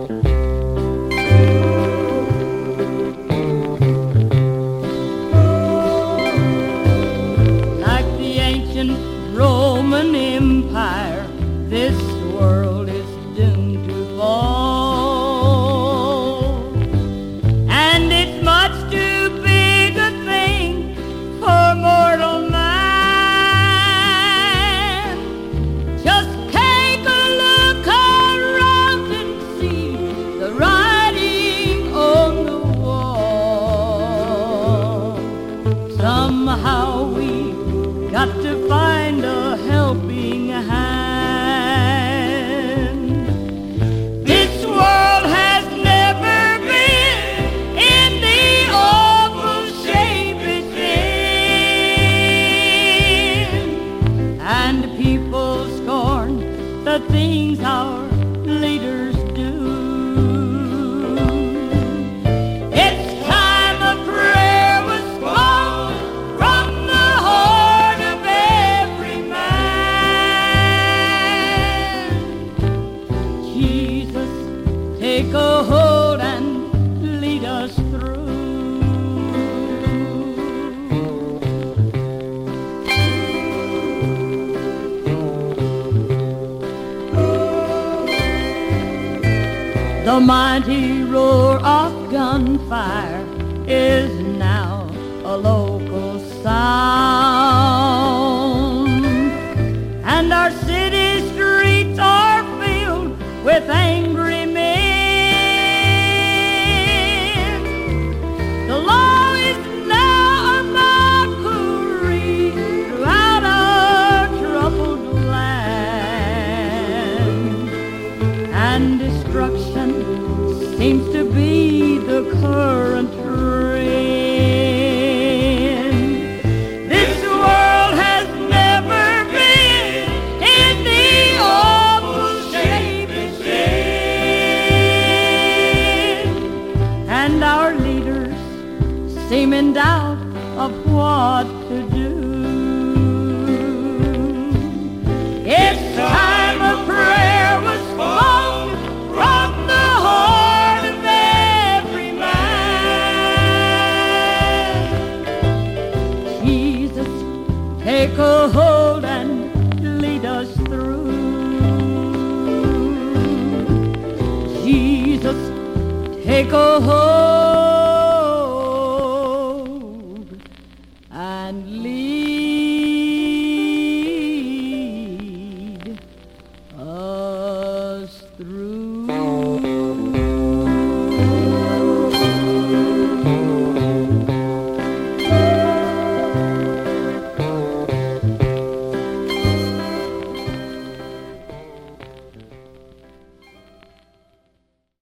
Like the ancient Roman Empire, this world is doomed to fall. And it's much too big a thing for mortal man. Just take a look around and see the writing on the wall. Somehow we've got to find a helping hand. This world has never been in the awful shape it's in, and people scorn the things our leaders do. It's time a prayer was spoken from the heart of every man. Jesus, take a hold and lead us through. The mighty roar of gunfire is now a local sound, and our city streets are filled with angry men. The law is now a mockery throughout our troubled land, and destruction seems to be the current trend. This world has never been in the awful shape it's in, and our leaders seem in doubt of what to do. It's time a prayer was spoken from the heart of every man. Jesus, take a hold and lead us through. Jesus, take a hold